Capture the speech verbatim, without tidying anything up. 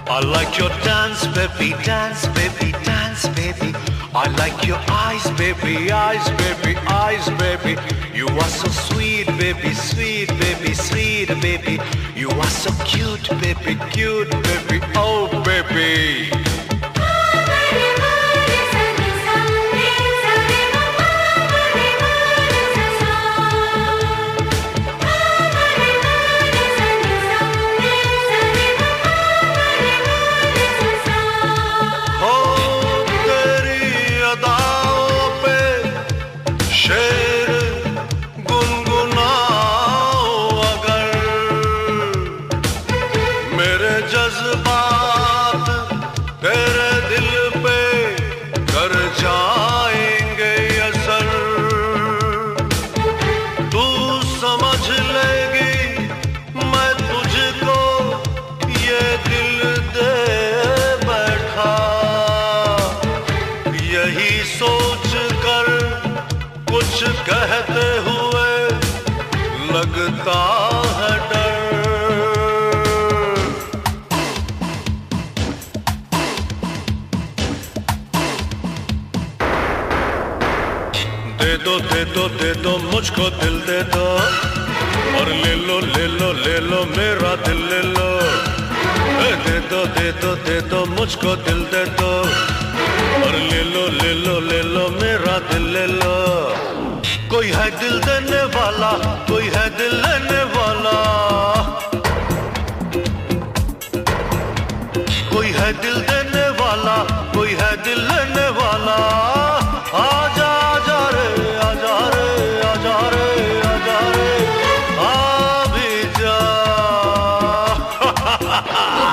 I like your dance, baby, dance, baby, dance, baby. I like your eyes, baby, eyes, baby, eyes, baby. You are so sweet, baby, sweet, baby, sweet, baby. You are so cute, baby, cute, baby, oh, baby. जज्बात तेरे दिल पे कर जाएंगे असर, तू समझ लेगी मैं तुझको ये दिल दे बैठा। यही सोच कर कुछ कहते हुए लगता है डर। दे दो दे दो दे दो मुझको दिल दे दो, और ले लो ले लो ले लो मेरा दिल ले लो। दे दो दे दो दे दो मुझको दिल दे दो, और ले लो ले लो ले लो मेरा दिल ले लो। कोई है दिल देने वाला, कोई है दिल लेने वाला, कोई है दिल देने वाला, कोई है दिल लेने वाला। आजा आजा रे आजा रे आजा रे आजा रे आ भी जा।